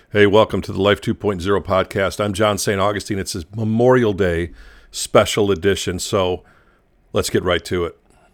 Hey, welcome to the Life 2.0 podcast. I'm John St. Augustine. It's a Memorial Day special edition, so let's get right to it.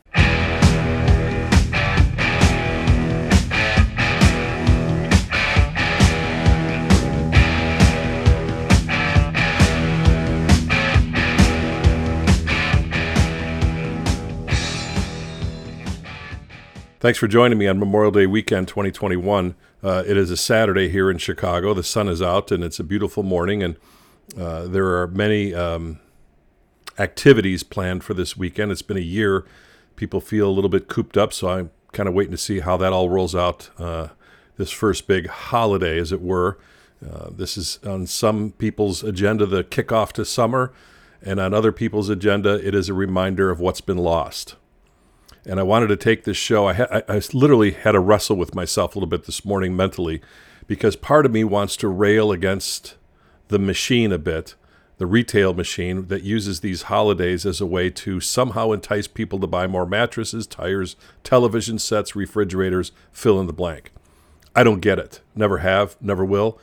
Thanks for joining me on Memorial Day weekend 2021. It is a Saturday here in Chicago. The sun is out and it's a beautiful morning, and there are many activities planned for this weekend. It's been a year. People feel a little bit cooped up, so I'm kind of waiting to see how that all rolls out this first big holiday, as it were. This is on some people's agenda, the kickoff to summer, and on other people's agenda, it is a reminder of what's been lost. And I wanted to take this show. I literally had to wrestle with myself a little bit this morning mentally, because part of me wants to rail against the machine a bit, the retail machine that uses these holidays as a way to somehow entice people to buy more mattresses, tires, television sets, refrigerators, fill in the blank. I don't get it. Never have, never will.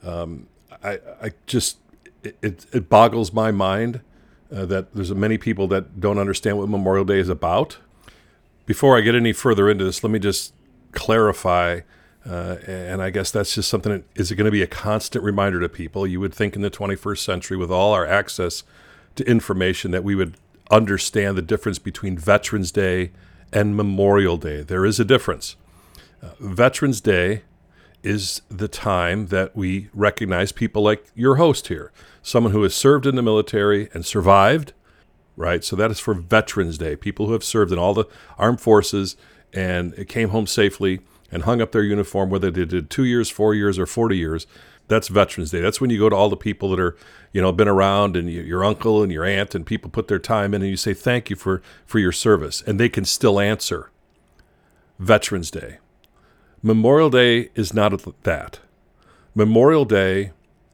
It boggles my mind that there's many people that don't understand what Memorial Day is about. Before I get any further into this, let me just clarify, and I guess that's just something is it going to be a constant reminder to people? You would think in the 21st century, with all our access to information, that we would understand the difference between Veterans Day and Memorial Day. There is a difference. Veterans Day is the time that we recognize people like your host here, someone who has served in the military and survived. Right, so that is for Veterans Day, people who have served in all the armed forces and came home safely and hung up their uniform, whether they did 2 years, 4 years, or 40 years. That's Veterans Day. That's when you go to all the people that are, been around, and your uncle and your aunt, and people put their time in, and you say thank you for your service, and they can still answer. Veterans Day. Memorial Day is not that. Memorial Day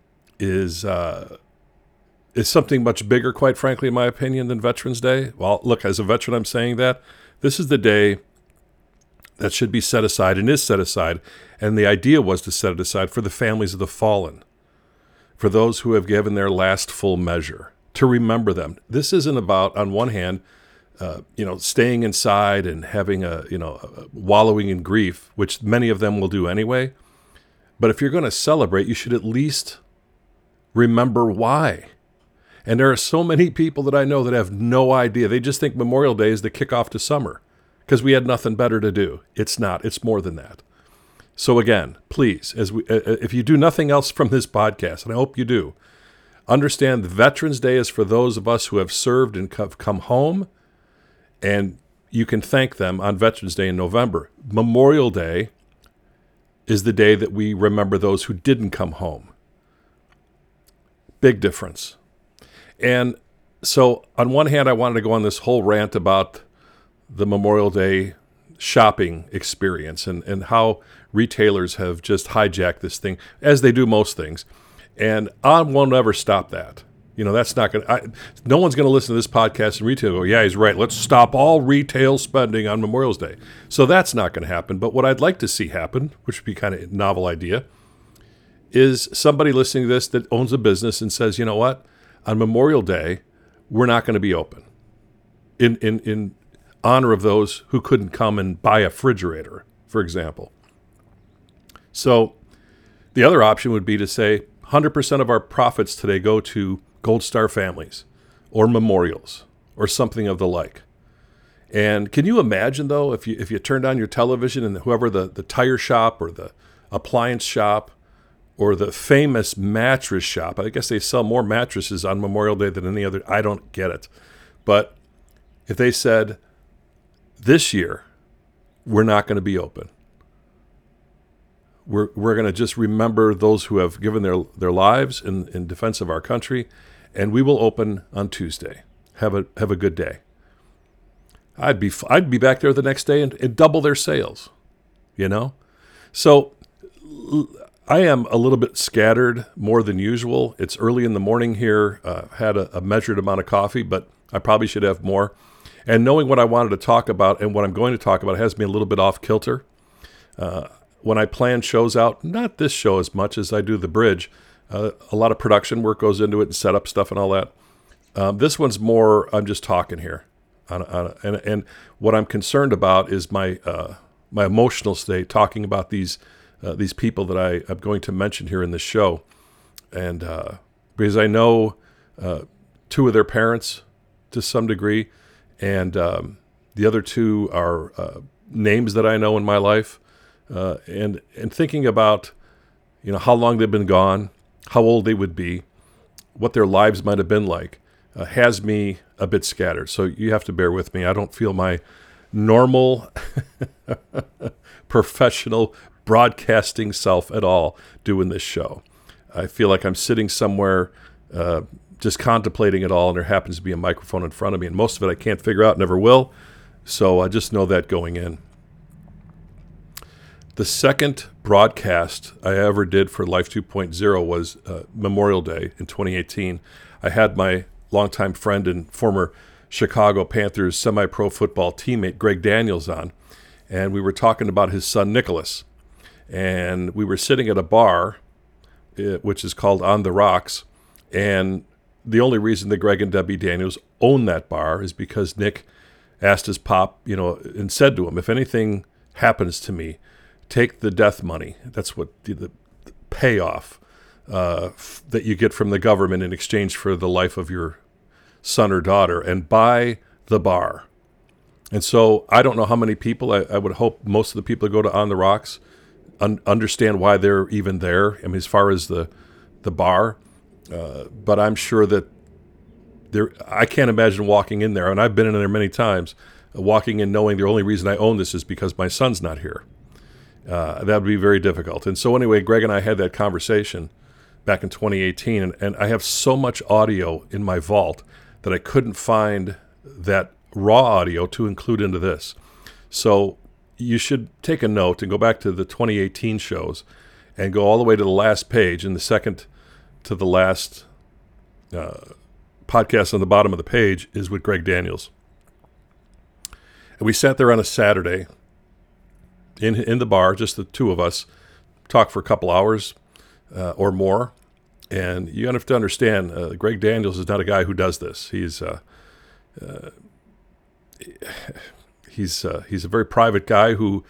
is something much bigger, quite frankly, in my opinion, than Veterans Day. Well, look, as a veteran, I'm saying that. This is the day that should be set aside and is set aside. And the idea was to set it aside for the families of the fallen, for those who have given their last full measure, to remember them. This isn't about, on one hand, staying inside and having wallowing in grief, which many of them will do anyway. But if you're going to celebrate, you should at least remember why. And there are so many people that I know that have no idea. They just think Memorial Day is the kickoff to summer because we had nothing better to do. It's not. It's more than that. So again, please, if you do nothing else from this podcast, and I hope you do, understand that Veterans Day is for those of us who have served and have come home, and you can thank them on Veterans Day in November. Memorial Day is the day that we remember those who didn't come home. Big difference. And so on one hand, I wanted to go on this whole rant about the Memorial Day shopping experience and how retailers have just hijacked this thing, as they do most things. And I won't ever stop that. That's not going to, no one's going to listen to this podcast and retail and go, yeah, he's right. Let's stop all retail spending on Memorial Day. So that's not going to happen. But what I'd like to see happen, which would be kind of a novel idea, is somebody listening to this that owns a business and says, you know what? On Memorial Day, we're not going to be open in honor of those who couldn't come and buy a refrigerator, for example. So the other option would be to say 100% of our profits today go to Gold Star families or memorials or something of the like. And can you imagine, though, if you turned on your television and whoever the tire shop or the appliance shop or the famous mattress shop. I guess they sell more mattresses on Memorial Day than any other. I don't get it. But if they said, this year, we're not going to be open. We're going to just remember those who have given their lives in defense of our country, and we will open on Tuesday. Have a good day. I'd be back there the next day and double their sales, So I am a little bit scattered more than usual. It's early in the morning here. Had a measured amount of coffee, but I probably should have more. And knowing what I wanted to talk about and what I'm going to talk about has me a little bit off kilter. when I plan shows out, not this show as much as I do the bridge, a lot of production work goes into it and setup stuff and all that. This one's more, I'm just talking here. And what I'm concerned about is my emotional state, talking about these people that I'm going to mention here in this show. And because I know two of their parents to some degree, and the other two are names that I know in my life. And thinking about, how long they've been gone, how old they would be, what their lives might have been like, has me a bit scattered. So you have to bear with me. I don't feel my normal professional broadcasting self at all doing this show. I feel like I'm sitting somewhere just contemplating it all, and there happens to be a microphone in front of me, and most of it I can't figure out, never will. So I just know that going in. The second broadcast I ever did for Life 2.0 was Memorial Day in 2018. I had my longtime friend and former Chicago Panthers semi-pro football teammate Greg Daniels on, and we were talking about his son Nicholas. And we were sitting at a bar, which is called On the Rocks, and the only reason that Greg and Debbie Daniels own that bar is because Nick asked his pop, and said to him, if anything happens to me, take the death money. That's what the payoff that you get from the government in exchange for the life of your son or daughter, and buy the bar. And so I don't know how many people, I would hope most of the people that go to On the Rocks understand why they're even there. I mean, as far as the bar, but I'm sure that I can't imagine walking in there, and I've been in there many times, walking in knowing the only reason I own this is because my son's not here. That would be very difficult. And so anyway, Greg and I had that conversation back in 2018, and I have so much audio in my vault that I couldn't find that raw audio to include into this. So you should take a note and go back to the 2018 shows and go all the way to the last page, and the second to the last podcast on the bottom of the page is with Greg Daniels. And we sat there on a Saturday in the bar, just the two of us, talked for a couple hours or more. And you have to understand, Greg Daniels is not a guy who does this. He's a very private guy who,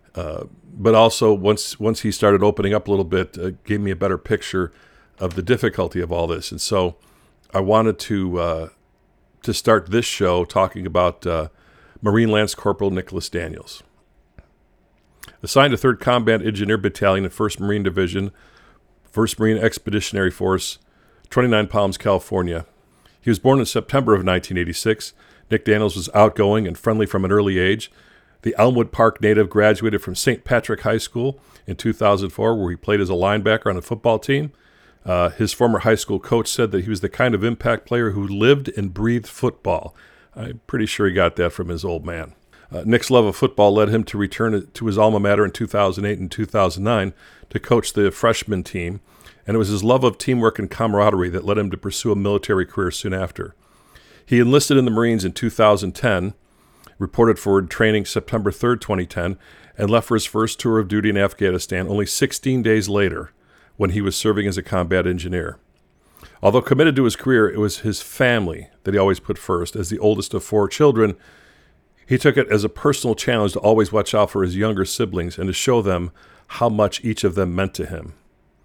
but also once he started opening up a little bit, gave me a better picture of the difficulty of all this. And so I wanted to start this show talking about Marine Lance Corporal Nicholas Daniels. Assigned to 3rd Combat Engineer Battalion, 1st Marine Division, 1st Marine Expeditionary Force, 29 Palms, California. He was born in September of 1986. Nick Daniels was outgoing and friendly from an early age. The Elmwood Park native graduated from St. Patrick High School in 2004, where he played as a linebacker on a football team. His former high school coach said that he was the kind of impact player who lived and breathed football. I'm pretty sure he got that from his old man. Nick's love of football led him to return to his alma mater in 2008 and 2009 to coach the freshman team, and it was his love of teamwork and camaraderie that led him to pursue a military career soon after. He enlisted in the Marines in 2010, reported for training September 3rd, 2010, and left for his first tour of duty in Afghanistan only 16 days later when he was serving as a combat engineer. Although committed to his career, it was his family that he always put first. As the oldest of 4 children, he took it as a personal challenge to always watch out for his younger siblings and to show them how much each of them meant to him.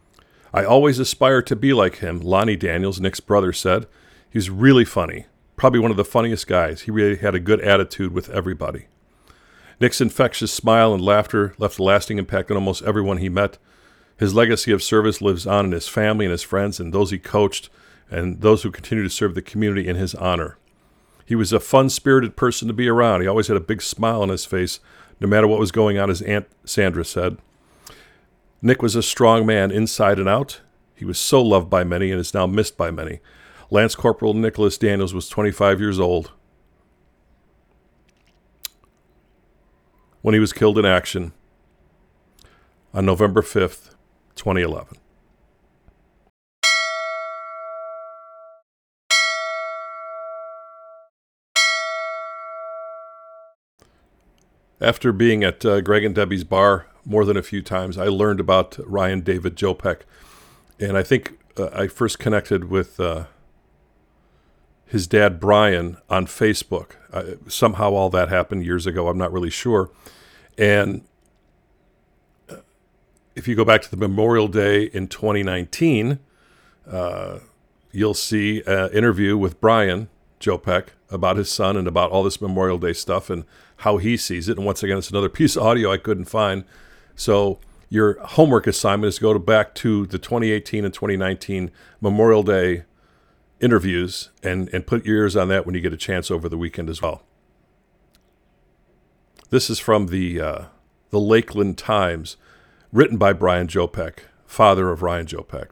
I always aspired to be like him, Lonnie Daniels, Nick's brother, said. He was really funny, probably one of the funniest guys. He really had a good attitude with everybody. Nick's infectious smile and laughter left a lasting impact on almost everyone he met. His legacy of service lives on in his family and his friends and those he coached and those who continue to serve the community in his honor. He was a fun-spirited person to be around. He always had a big smile on his face, no matter what was going on, as Aunt Sandra said. Nick was a strong man inside and out. He was so loved by many and is now missed by many. Lance Corporal Nicholas Daniels was 25 years old when he was killed in action on November 5th, 2011. After being at Greg and Debbie's bar more than a few times, I learned about Ryan David Jopek. And I think I first connected with his dad, Brian, on Facebook. Somehow all that happened years ago. I'm not really sure. And if you go back to the Memorial Day in 2019, you'll see an interview with Brian Jopek about his son and about all this Memorial Day stuff and how he sees it. And once again, it's another piece of audio I couldn't find. So your homework assignment is to go back to the 2018 and 2019 Memorial Day interviews and put your ears on that when you get a chance over the weekend as well. This is from the Lakeland Times, written by Brian Jopek, father of Ryan Jopek.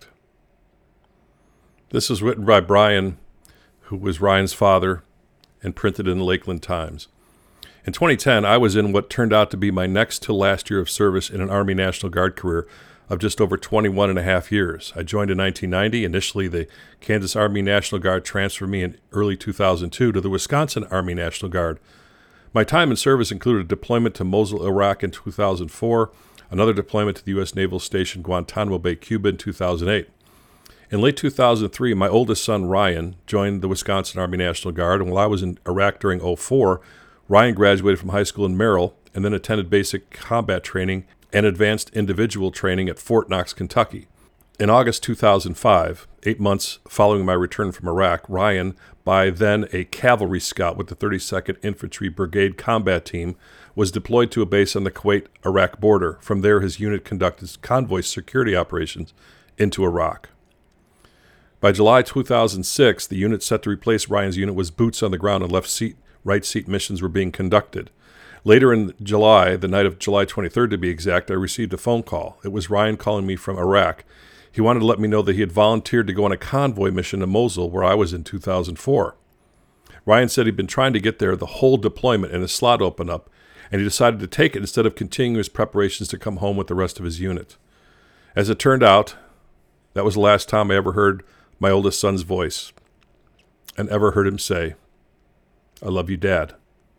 This is written by Brian, who was Ryan's father, and printed in the Lakeland Times. In 2010, I was in what turned out to be my next to last year of service in an Army National Guard career of just over 21 and a half years. I joined in 1990. Initially, the Kansas Army National Guard transferred me in early 2002 to the Wisconsin Army National Guard. My time in service included a deployment to Mosul, Iraq in 2004, another deployment to the U.S. Naval Station Guantanamo Bay, Cuba in 2008. In late 2003, my oldest son, Ryan, joined the Wisconsin Army National Guard, and while I was in Iraq during 2004, Ryan graduated from high school in Merrill and then attended basic combat training and advanced individual training at Fort Knox, Kentucky. In August 2005, 8 months following my return from Iraq, Ryan, by then a cavalry scout with the 32nd Infantry Brigade Combat Team, was deployed to a base on the Kuwait-Iraq border. From there, his unit conducted convoy security operations into Iraq. By July 2006, the unit set to replace Ryan's unit was boots on the ground and right seat missions were being conducted. Later in July, the night of July 23rd to be exact, I received a phone call. It was Ryan calling me from Iraq. He wanted to let me know that he had volunteered to go on a convoy mission to Mosul, where I was in 2004. Ryan said he'd been trying to get there the whole deployment, and a slot opened up, and he decided to take it instead of continuing his preparations to come home with the rest of his unit. As it turned out, that was the last time I ever heard my oldest son's voice and ever heard him say, "I love you, Dad."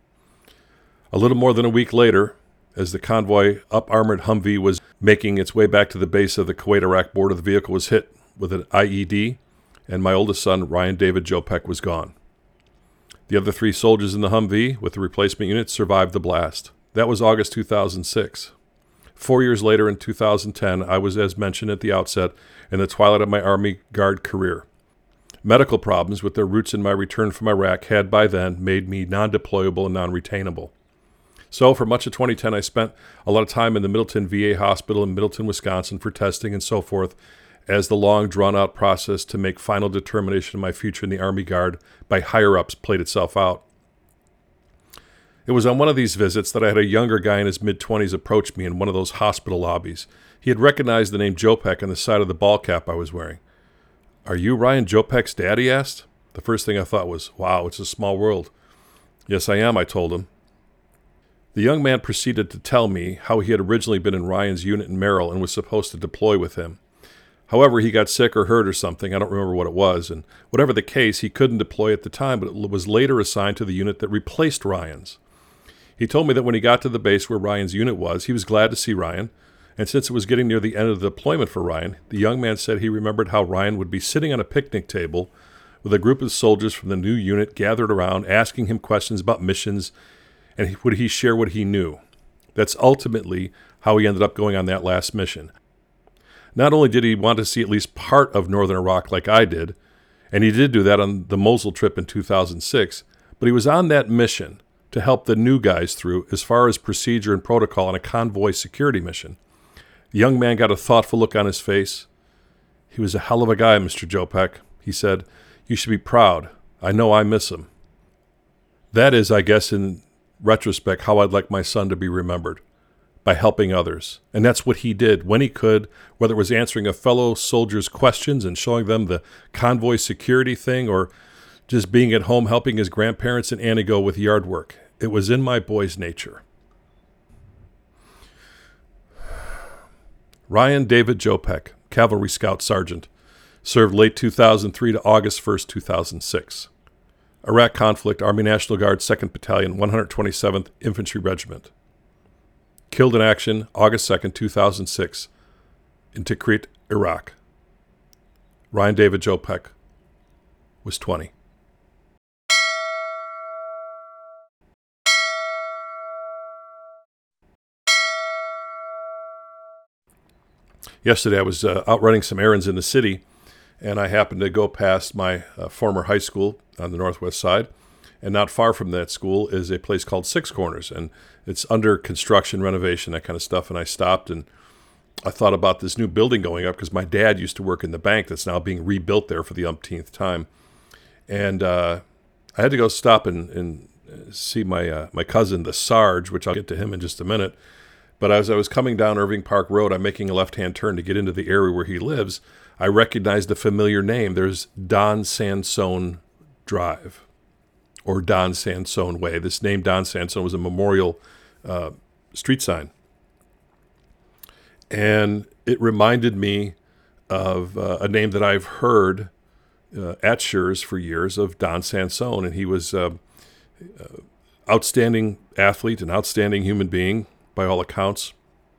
A little more than a week later, as the convoy up-armored Humvee was making its way back to the base of the Kuwait-Iraq border, the vehicle was hit with an IED, and my oldest son, Ryan David Jopek, was gone. The other 3 soldiers in the Humvee with the replacement unit survived the blast. That was August 2006. 4 years later, in 2010, I was, as mentioned at the outset, in the twilight of my Army Guard career. Medical problems with their roots in my return from Iraq had by then made me non-deployable and non-retainable. So for much of 2010, I spent a lot of time in the Middleton VA Hospital in Middleton, Wisconsin for testing and so forth, as the long, drawn-out process to make final determination of my future in the Army Guard by higher-ups played itself out. It was on one of these visits that I had a younger guy in his mid-20s approach me in one of those hospital lobbies. He had recognized the name Jopek on the side of the ball cap I was wearing. "Are you Ryan Jopek's dad?" he asked. The first thing I thought was, wow, it's a small world. "Yes, I am," I told him. The young man proceeded to tell me how he had originally been in Ryan's unit in Merrill and was supposed to deploy with him. However, he got sick or hurt or something, I don't remember what it was, and whatever the case, he couldn't deploy at the time, but it was later assigned to the unit that replaced Ryan's. He told me that when he got to the base where Ryan's unit was, he was glad to see Ryan, and since it was getting near the end of the deployment for Ryan, the young man said he remembered how Ryan would be sitting on a picnic table with a group of soldiers from the new unit gathered around, asking him questions about missions, and would he share what he knew. That's ultimately how he ended up going on that last mission. Not only did he want to see at least part of northern Iraq like I did, and he did do that on the Mosul trip in 2006, but he was on that mission to help the new guys through as far as procedure and protocol on a convoy security mission. The young man got a thoughtful look on his face. "He was a hell of a guy, Mr. Jopek," he said. "You should be proud. I know I miss him." That is, I guess, in retrospect, how I'd like my son to be remembered, by helping others. And that's what he did when he could, whether it was answering a fellow soldier's questions and showing them the convoy security thing, or just being at home helping his grandparents in Antigo with yard work. It was in my boy's nature. Ryan David Jopek, Cavalry Scout Sergeant, served late 2003 to August 1st, 2006. Iraq conflict, Army National Guard, 2nd Battalion, 127th Infantry Regiment. Killed in action August 2nd, 2006 in Tikrit, Iraq. Ryan David Joe Peck was 20. Yesterday I was out running some errands in the city, and I happened to go past my former high school on the northwest side. And not far from that school is a place called Six Corners, and it's under construction, renovation, that kind of stuff. And I stopped and I thought about this new building going up because my dad used to work in the bank that's now being rebuilt there for the umpteenth time. And I had to go stop and see my cousin, the Sarge, which I'll get to him in just a minute. But as I was coming down Irving Park Road, I'm making a left-hand turn to get into the area where he lives. I recognized a familiar name. There's Don Sansone Drive, or Don Sansone Way. This name, Don Sansone, was a memorial street sign. And it reminded me of a name that I've heard at Schurz for years, of Don Sansone. And he was outstanding athlete, an outstanding human being, by all accounts.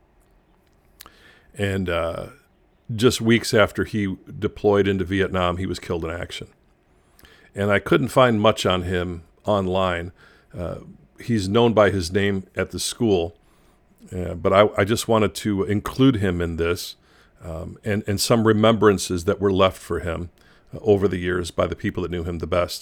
And just weeks after he deployed into Vietnam, he was killed in action. And I couldn't find much on him online. He's known by his name at the school, but I just wanted to include him in this, and some remembrances that were left for him over the years by the people that knew him the best.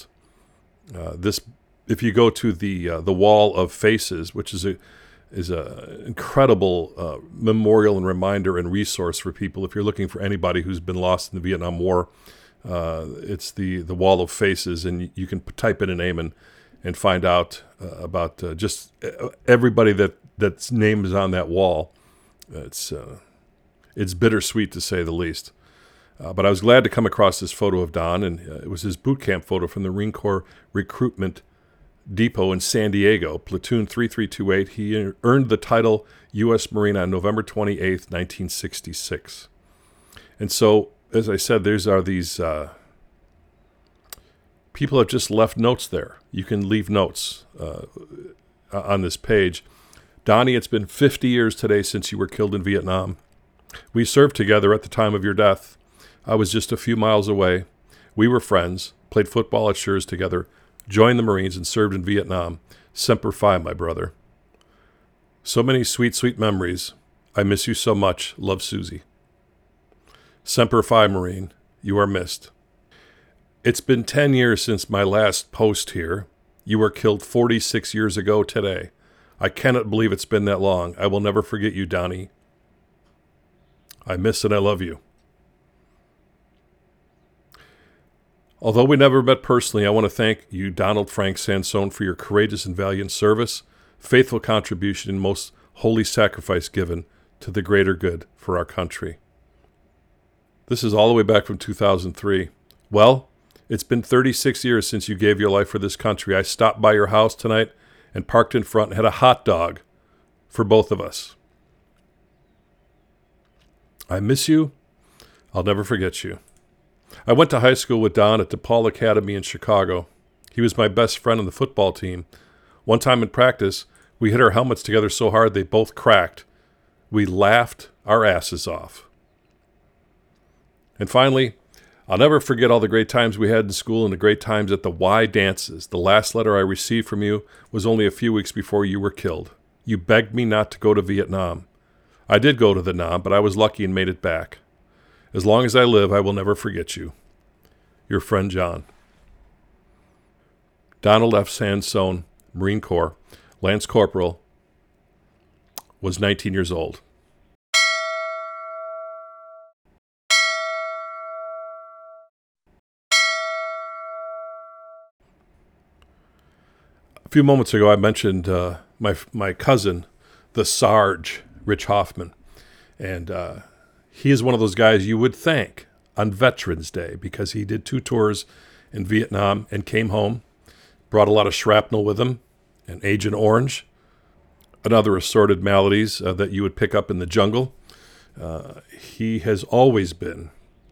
If you go to the Wall of Faces, which is a incredible memorial and reminder and resource for people. If you're looking for anybody who's been lost in the Vietnam War, it's the Wall of Faces, and you can type in a name and find out about just everybody that's name is on that wall. It's bittersweet, to say the least. But I was glad to come across this photo of Don, and it was his boot camp photo from the Marine Corps Recruitment Depot in San Diego, Platoon 3328. He earned the title U.S. Marine on November 28th, 1966. And so, as I said, these people have just left notes there. You can leave notes on this page. Donnie, it's been 50 years today since you were killed in Vietnam. We served together at the time of your death. I was just a few miles away. We were friends, played football at Schurz together, joined the Marines, and served in Vietnam. Semper Fi, my brother. So many sweet, sweet memories. I miss you so much. Love, Susie. Semper Fi, Marine. You are missed. It's been 10 years since my last post here. You were killed 46 years ago today. I cannot believe it's been that long. I will never forget you, Donnie. I miss and I love you. Although we never met personally, I want to thank you, Donald Frank Sansone, for your courageous and valiant service, faithful contribution, and most holy sacrifice given to the greater good for our country. This is all the way back from 2003. Well, it's been 36 years since you gave your life for this country. I stopped by your house tonight and parked in front and had a hot dog for both of us. I miss you. I'll never forget you. I went to high school with Don at DePaul Academy in Chicago. He was my best friend on the football team. One time in practice, we hit our helmets together so hard they both cracked. We laughed our asses off. And finally, I'll never forget all the great times we had in school and the great times at the Y dances. The last letter I received from you was only a few weeks before you were killed. You begged me not to go to Vietnam. I did go to the Nam, but I was lucky and made it back. As long as I live, I will never forget you. Your friend, John. Donald F. Sansone, Marine Corps, Lance Corporal, was 19 years old. A few moments ago, I mentioned my cousin, the Sarge, Rich Hoffman, and he is one of those guys you would thank on Veterans Day because he did 2 tours in Vietnam and came home, brought a lot of shrapnel with him, and Agent Orange, and other assorted maladies that you would pick up in the jungle. He has always been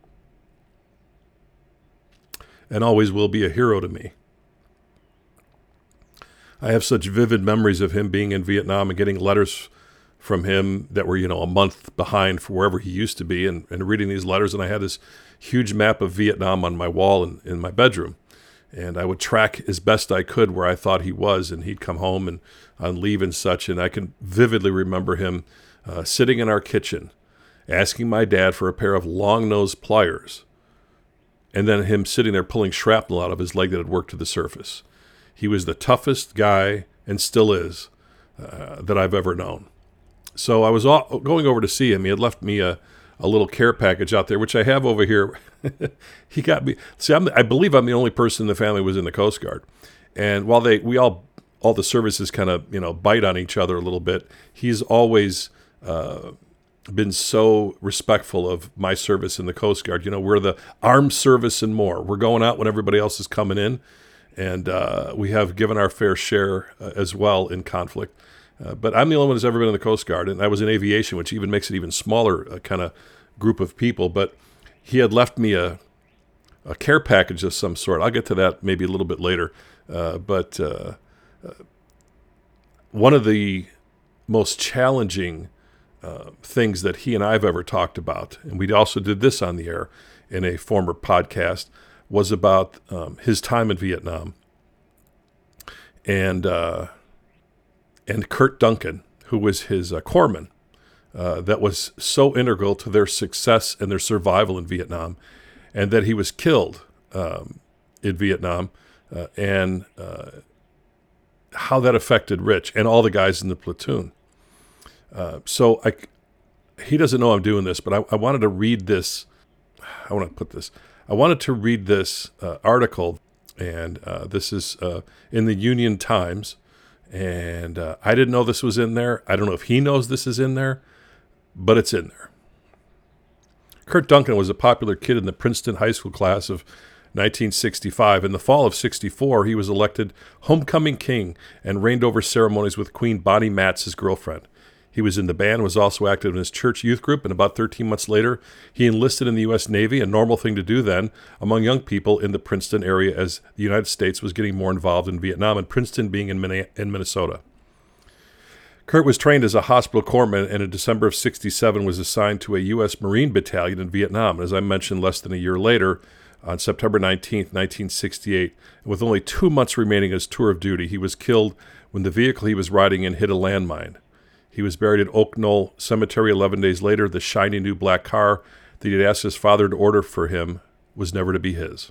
and always will be a hero to me. I have such vivid memories of him being in Vietnam and getting letters from him that were, a month behind for wherever he used to be, and reading these letters. And I had this huge map of Vietnam on my wall in my bedroom. And I would track as best I could where I thought he was, and he'd come home and on leave and such. And I can vividly remember him sitting in our kitchen, asking my dad for a pair of long-nosed pliers, and then him sitting there pulling shrapnel out of his leg that had worked to the surface. He was the toughest guy, and still is, that I've ever known. So I was going over to see him. He had left me a little care package out there, which I have over here. He got me. See, I believe I'm the only person in the family who was in the Coast Guard. And while all the services kind of, bite on each other a little bit, he's always been so respectful of my service in the Coast Guard. We're the armed service and more. We're going out when everybody else is coming in. And we have given our fair share as well in conflict. But I'm the only one who's ever been in the Coast Guard, and I was in aviation, which even makes it even smaller kind of group of people. But he had left me a care package of some sort. I'll get to that maybe a little bit later. But one of the most challenging things that he and I have ever talked about, and we also did this on the air in a former podcast, was about his time in Vietnam. And Kurt Duncan, who was his corpsman, that was so integral to their success and their survival in Vietnam, and that he was killed in Vietnam, and how that affected Rich and all the guys in the platoon. So he doesn't know I'm doing this, but I wanted to read this. I wanted to read this article, and this is in the Union Times. And I didn't know this was in there. I don't know if he knows this is in there, but it's in there. Kurt Duncan was a popular kid in the Princeton High School class of 1965. In the fall of 64, he was elected homecoming king and reigned over ceremonies with Queen Bonnie Matz, his girlfriend. He was in the band, was also active in his church youth group, and about 13 months later, he enlisted in the U.S. Navy, a normal thing to do then among young people in the Princeton area as the United States was getting more involved in Vietnam, and Princeton being in Minnesota. Kurt was trained as a hospital corpsman, and in December of 67 was assigned to a U.S. Marine battalion in Vietnam. As I mentioned, less than a year later, on September 19th, 1968, with only 2 months remaining his tour of duty, he was killed when the vehicle he was riding in hit a landmine. He was buried at Oak Knoll Cemetery 11 days later. The shiny new black car that he had asked his father to order for him was never to be his.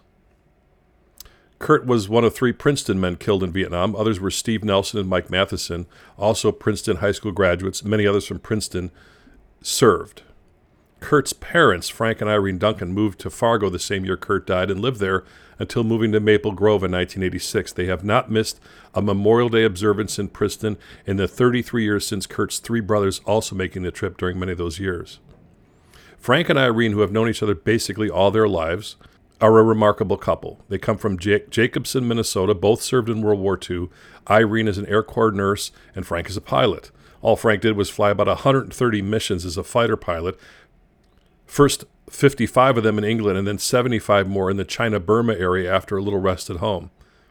Kurt was one of 3 Princeton men killed in Vietnam. Others were Steve Nelson and Mike Matheson, also Princeton high school graduates. Many others from Princeton served. Kurt's parents, Frank and Irene Duncan, moved to Fargo the same year Kurt died and lived there until moving to Maple Grove in 1986. They have not missed a Memorial Day observance in Princeton in the 33 years since Kurt's 3 brothers also making the trip during many of those years. Frank and Irene, who have known each other basically all their lives, are a remarkable couple. They come from Jacobson, Minnesota. Both served in World War II. Irene is an Air Corps nurse, and Frank is a pilot. All Frank did was fly about 130 missions as a fighter pilot, first 55 of them in England, and then 75 more in the China-Burma area after a little rest at home.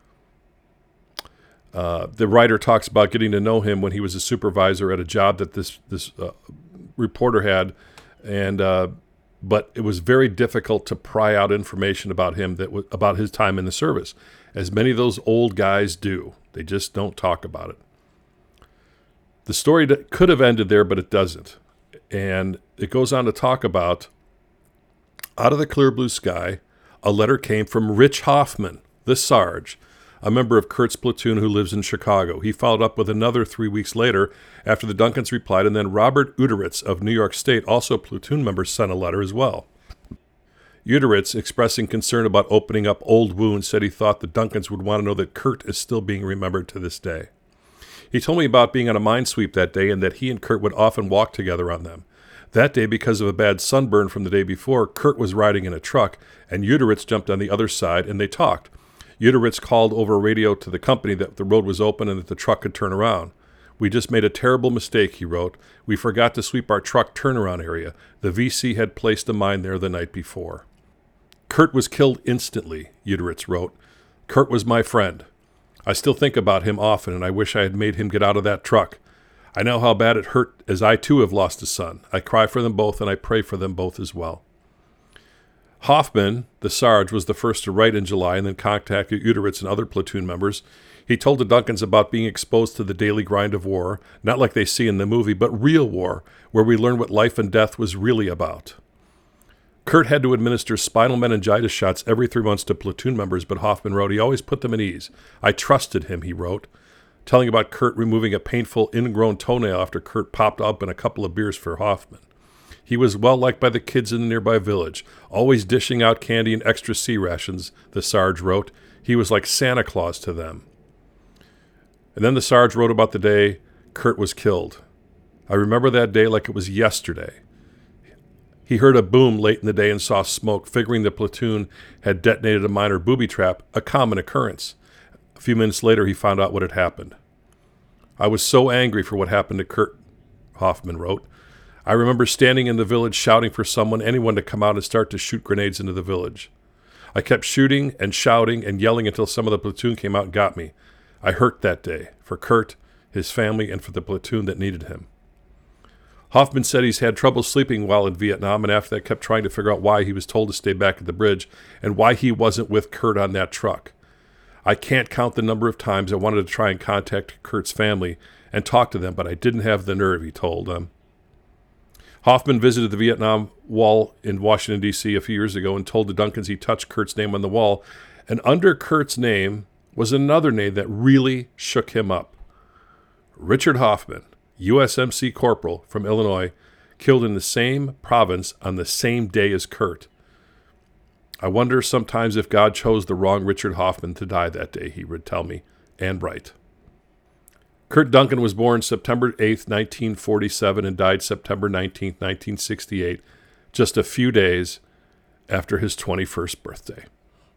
The writer talks about getting to know him when he was a supervisor at a job that this reporter had, but it was very difficult to pry out information about him about his time in the service, as many of those old guys do. They just don't talk about it. The story could have ended there, but it doesn't. And it goes on to talk about, out of the clear blue sky, a letter came from Rich Hoffman, the Sarge, a member of Kurt's platoon who lives in Chicago. He followed up with another 3 weeks later after the Duncans replied, and then Robert Uderitz of New York State, also a platoon member, sent a letter as well. Uderitz, expressing concern about opening up old wounds, said he thought the Duncans would want to know that Kurt is still being remembered to this day. He told me about being on a minesweep that day and that he and Kurt would often walk together on them. That day, because of a bad sunburn from the day before, Kurt was riding in a truck, and Uderitz jumped on the other side, and they talked. Uderitz called over a radio to the company that the road was open and that the truck could turn around. "We just made a terrible mistake," he wrote. "We forgot to sweep our truck turnaround area. The VC had placed a mine there the night before." Kurt was killed instantly, Uderitz wrote. "Kurt was my friend. I still think about him often, and I wish I had made him get out of that truck. I know how bad it hurt, as I too have lost a son. I cry for them both, and I pray for them both as well. Hoffman, the Sarge, was the first to write in July and then contacted Uteritz and other platoon members. He told the Duncans about being exposed to the daily grind of war, not like they see in the movie, but real war, where we learn what life and death was really about. Kurt had to administer spinal meningitis shots every 3 months to platoon members, but Hoffman wrote he always put them at ease. I trusted him, he wrote, telling about Kurt removing a painful ingrown toenail after Kurt popped up in a couple of beers for Hoffman. He was well liked by the kids in the nearby village, always dishing out candy and extra sea rations, the Sarge wrote. He was like Santa Claus to them. And then the Sarge wrote about the day Kurt was killed. I remember that day like it was yesterday. He heard a boom late in the day and saw smoke, figuring the platoon had detonated a minor booby trap, a common occurrence. A few minutes later, he found out what had happened. I was so angry for what happened to Kurt, Hoffman wrote. I remember standing in the village shouting for anyone to come out and start to shoot grenades into the village. I kept shooting and shouting and yelling until some of the platoon came out and got me. I hurt that day for Kurt, his family, and for the platoon that needed him. Hoffman said he's had trouble sleeping while in Vietnam, and after that kept trying to figure out why he was told to stay back at the bridge and why he wasn't with Kurt on that truck. I can't count the number of times I wanted to try and contact Kurt's family and talk to them, but I didn't have the nerve, he told them. Hoffman visited the Vietnam Wall in Washington, D.C. a few years ago and told the Duncans he touched Kurt's name on the wall, and under Kurt's name was another name that really shook him up. Richard Hoffman, USMC Corporal from Illinois, killed in the same province on the same day as Kurt. I wonder sometimes if God chose the wrong Richard Hoffman to die that day, he would tell me, and write. Kurt Duncan was born September 8, 1947, and died September 19, 1968, just a few days after his 21st birthday.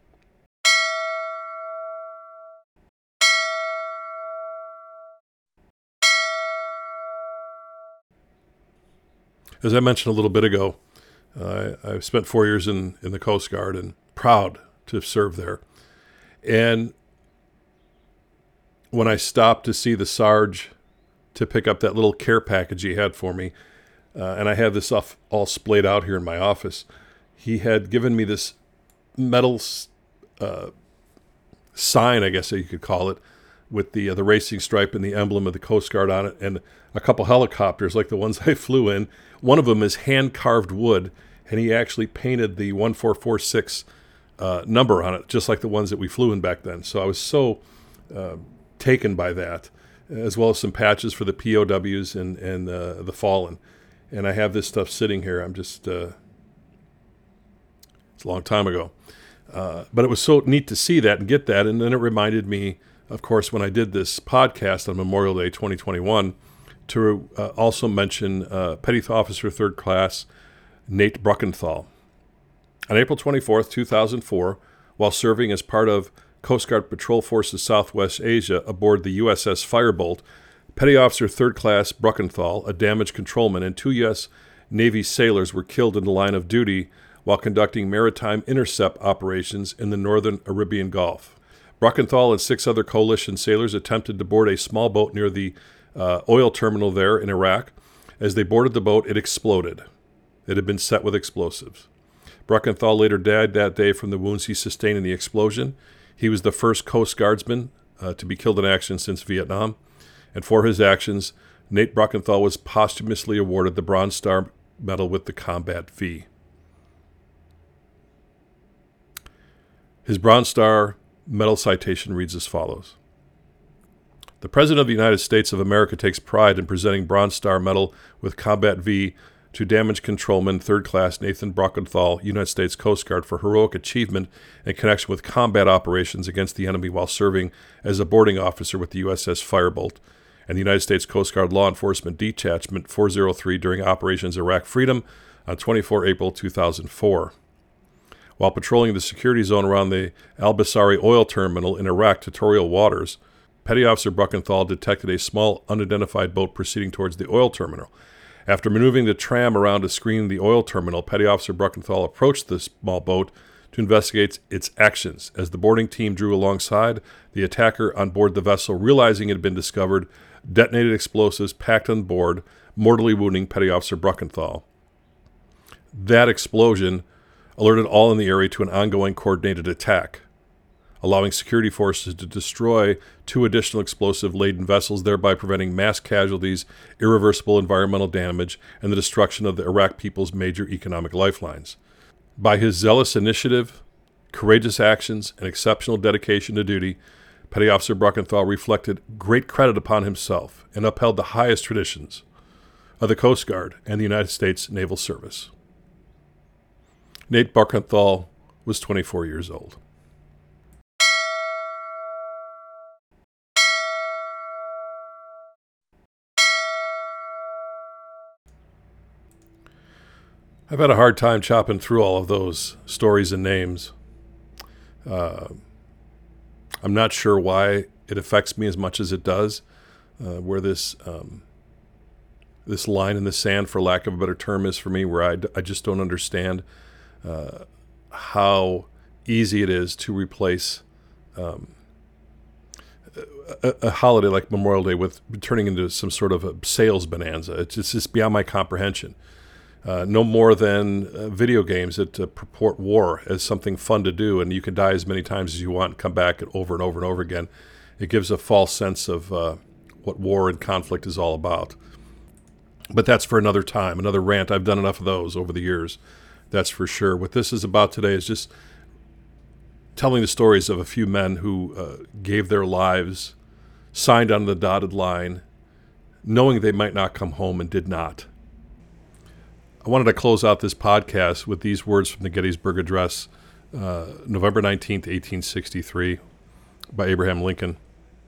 As I mentioned a little bit ago, I spent 4 years in the Coast Guard and proud to serve there. And when I stopped to see the Sarge to pick up that little care package he had for me, and I have this stuff all splayed out here in my office, he had given me this metal sign, I guess you could call it, with the racing stripe and the emblem of the Coast Guard on it, and a couple helicopters like the ones I flew in. One of them is hand-carved wood, and he actually painted the 1446 number on it, just like the ones that we flew in back then. So I was so taken by that, as well as some patches for the POWs and the fallen. And I have this stuff sitting here. I'm just, it's a long time ago. But it was so neat to see that and get that. And then it reminded me, of course, when I did this podcast on Memorial Day 2021, to also mention Petty Officer 3rd Class Nate Bruckenthal. On April 24th, 2004, while serving as part of Coast Guard Patrol Forces Southwest Asia aboard the USS Firebolt, Petty Officer 3rd Class Bruckenthal, a damage controlman, and 2 U.S. Navy sailors were killed in the line of duty while conducting maritime intercept operations in the northern Arabian Gulf. Bruckenthal and 6 other coalition sailors attempted to board a small boat near the oil terminal there in Iraq. As they boarded the boat, it exploded. It had been set with explosives. Bruckenthal later died that day from the wounds he sustained in the explosion. He was the first Coast Guardsman to be killed in action since Vietnam. And for his actions, Nate Bruckenthal was posthumously awarded the Bronze Star Medal with the Combat V. His Bronze Star Medal citation reads as follows. The President of the United States of America takes pride in presenting Bronze Star Medal with Combat V to Damage Controlman 3rd Class Nathan Bruckenthal, United States Coast Guard, for heroic achievement in connection with combat operations against the enemy while serving as a boarding officer with the USS Firebolt and the United States Coast Guard Law Enforcement Detachment 403 during Operations Iraq Freedom on 24 April 2004. While patrolling the security zone around the Al-Basari oil terminal in Iraq territorial waters, Petty Officer Bruckenthal detected a small unidentified boat proceeding towards the oil terminal. After maneuvering the tram around to screen the oil terminal, Petty Officer Bruckenthal approached the small boat to investigate its actions. As the boarding team drew alongside, the attacker on board the vessel, realizing it had been discovered, detonated explosives packed on board, mortally wounding Petty Officer Bruckenthal. That explosion alerted all in the area to an ongoing coordinated attack, allowing security forces to destroy 2 additional explosive-laden vessels, thereby preventing mass casualties, irreversible environmental damage, and the destruction of the Iraq people's major economic lifelines. By his zealous initiative, courageous actions, and exceptional dedication to duty, Petty Officer Bruckenthal reflected great credit upon himself and upheld the highest traditions of the Coast Guard and the United States Naval Service. Nate Bruckenthal was 24 years old. I've had a hard time chopping through all of those stories and names. I'm not sure why it affects me as much as it does, where this line in the sand, for lack of a better term, is for me, where I just don't understand how easy it is to replace a holiday like Memorial Day with turning into some sort of a sales bonanza. It's just beyond my comprehension. No more than video games that purport war as something fun to do, and you can die as many times as you want and come back over and over and over again. It gives a false sense of what war and conflict is all about. But that's for another time, another rant. I've done enough of those over the years, that's for sure. What this is about today is just telling the stories of a few men who gave their lives, signed on the dotted line, knowing they might not come home and did not. I wanted to close out this podcast with these words from the Gettysburg Address, November 19th, 1863, by Abraham Lincoln.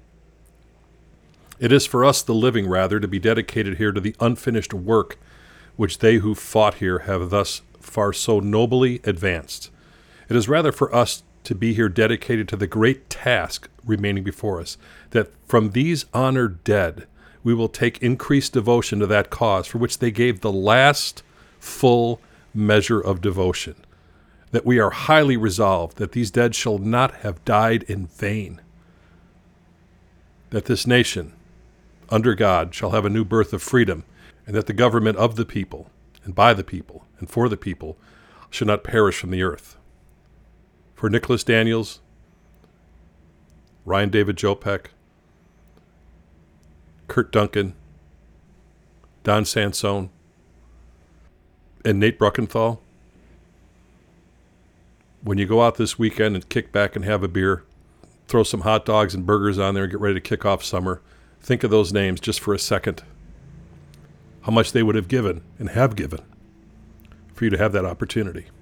It is for us, the living, rather, to be dedicated here to the unfinished work which they who fought here have thus far so nobly advanced. It is rather for us to be here dedicated to the great task remaining before us, that from these honored dead we will take increased devotion to that cause for which they gave the last full measure of devotion, that we are highly resolved that these dead shall not have died in vain, that this nation, under God, shall have a new birth of freedom, and that the government of the people, and by the people, and for the people, shall not perish from the earth. For Nicholas Daniels, Ryan David Jopek, Kurt Duncan, Don Sansone, and Nate Bruckenthal, when you go out this weekend and kick back and have a beer, throw some hot dogs and burgers on there and get ready to kick off summer, think of those names just for a second. How much they would have given and have given for you to have that opportunity.